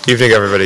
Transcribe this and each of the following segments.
Evening, everybody.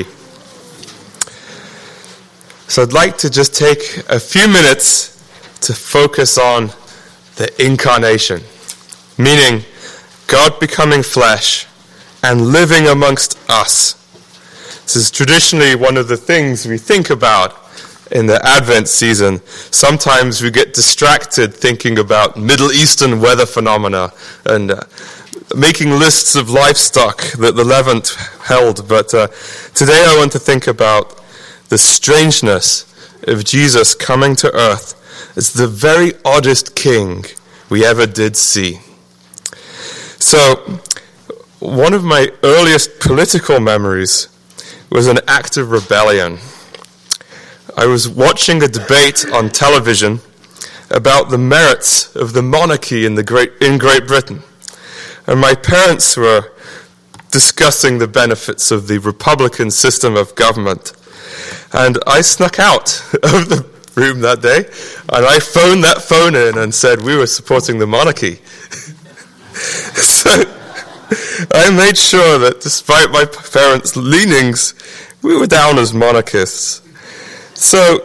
So I'd like to just take a few minutes to focus on the incarnation, meaning God becoming flesh and living amongst us. This is traditionally one of the things we think about in the Advent season. Sometimes we get distracted thinking about Middle Eastern weather phenomena and making lists of livestock that the Levant held. But today I want to think about the strangeness of Jesus coming to earth as the very oddest king we ever did see. So, one of my earliest political memories was an act of rebellion. I was watching a debate on television about the merits of the monarchy in Great Britain. And my parents were discussing the benefits of the Republican system of government. And I snuck out of the room that day, and I phoned that phone in and said we were supporting the monarchy. So I made sure that despite my parents' leanings, we were down as monarchists. So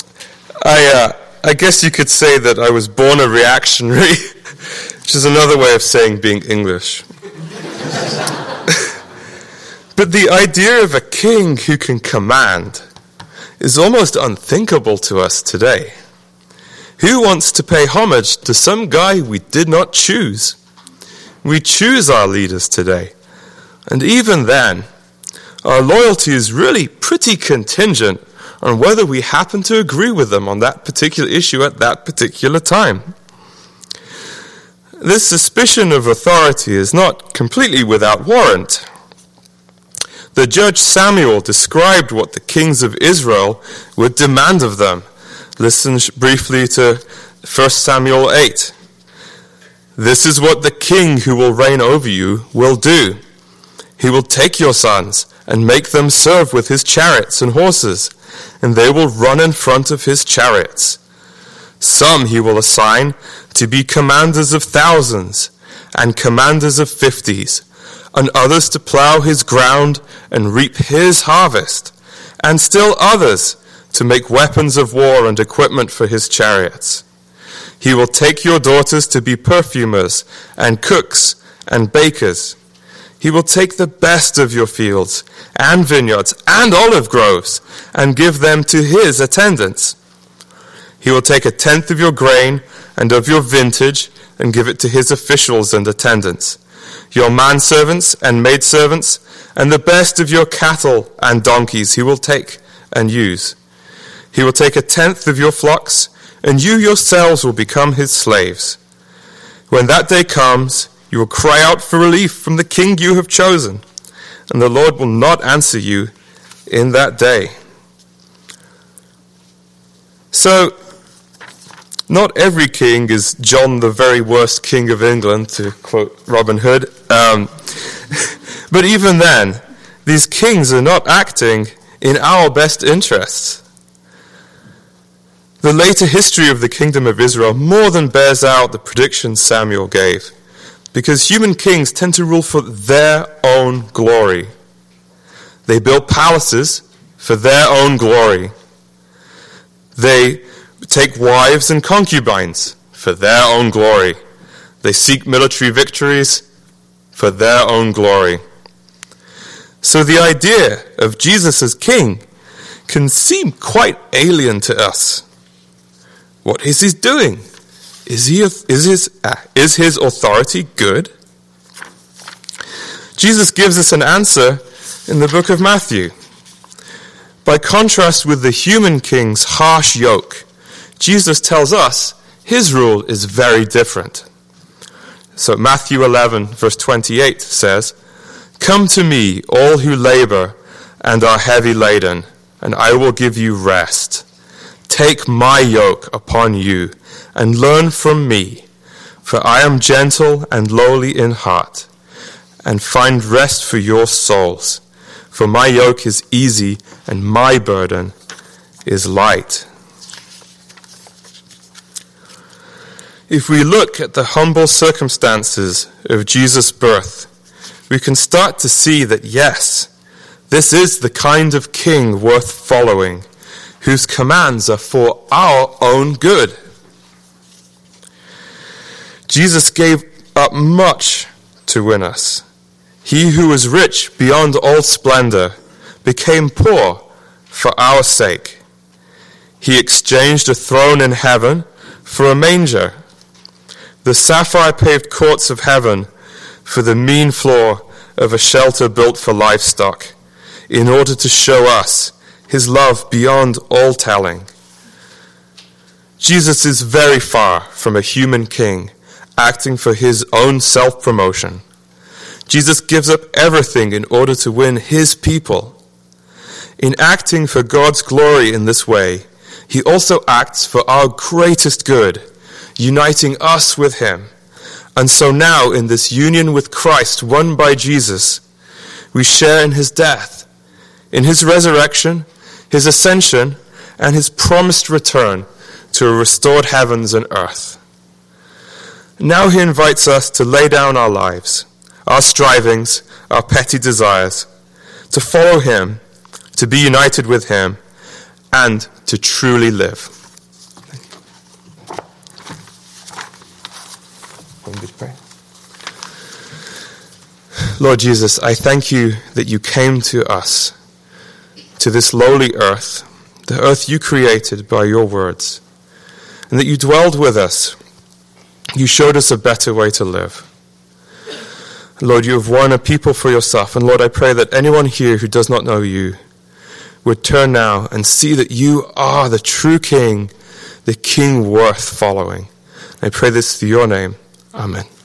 I guess you could say that I was born a reactionary, which is another way of saying being English. But the idea of a king who can command is almost unthinkable to us today. Who wants to pay homage to some guy we did not choose? We choose our leaders today. And even then, our loyalty is really pretty contingent on whether we happen to agree with them on that particular issue at that particular time. This suspicion of authority is not completely without warrant. The judge Samuel described what the kings of Israel would demand of them. Listen briefly to 1 Samuel 8. This is what the king who will reign over you will do. He will take your sons and make them serve with his chariots and horses, and they will run in front of his chariots. Some he will assign to be commanders of thousands and commanders of 50s, and others to plow his ground and reap his harvest, and still others to make weapons of war and equipment for his chariots. He will take your daughters to be perfumers and cooks and bakers. He will take the best of your fields and vineyards and olive groves and give them to his attendants. He will take 1/10 of your grain and of your vintage and give it to his officials and attendants, your manservants and maidservants, and the best of your cattle and donkeys he will take and use. He will take 1/10 of your flocks, and you yourselves will become his slaves. When that day comes, you will cry out for relief from the king you have chosen, and the Lord will not answer you in that day. So, not every king is John the very worst king of England, to quote Robin Hood. But even then, these kings are not acting in our best interests. The later history of the kingdom of Israel more than bears out the predictions Samuel gave, because human kings tend to rule for their own glory. They build palaces for their own glory. They take wives and concubines for their own glory. They seek military victories for their own glory. So the idea of Jesus as king can seem quite alien to us. What is he doing? Is his authority good? Jesus gives us an answer in the book of Matthew. By contrast with the human king's harsh yoke, Jesus tells us his rule is very different. So Matthew 11, verse 28 says, "Come to me, all who labor and are heavy laden, and I will give you rest. Take my yoke upon you and learn from me, for I am gentle and lowly in heart, and find rest for your souls. For my yoke is easy and my burden is light." If we look at the humble circumstances of Jesus' birth, we can start to see that yes, This is the kind of king worth following, whose commands are for our own good. Jesus gave up much to win us. He who was rich beyond all splendor became poor for our sake. He exchanged a throne in heaven for a manger, the sapphire-paved courts of heaven for the mean floor of a shelter built for livestock, in order to show us his love beyond all telling. Jesus is very far from a human king acting for his own self-promotion. Jesus gives up everything in order to win his people. In acting for God's glory in this way, he also acts for our greatest good, uniting us with him. And so now, in this union with Christ won by Jesus, we share in his death, in his resurrection, his ascension, and his promised return to a restored heavens and earth. Now he invites us to lay down our lives, our strivings, our petty desires, to follow him, to be united with him, and to truly live. Lord Jesus, I thank you that you came to us, to this lowly earth, the earth you created by your words, and that you dwelled with us. You showed us a better way to live. Lord, you have won a people for yourself, and Lord, I pray that anyone here who does not know you would turn now and see that you are the true King, the King worth following. I pray this through your name. Amen.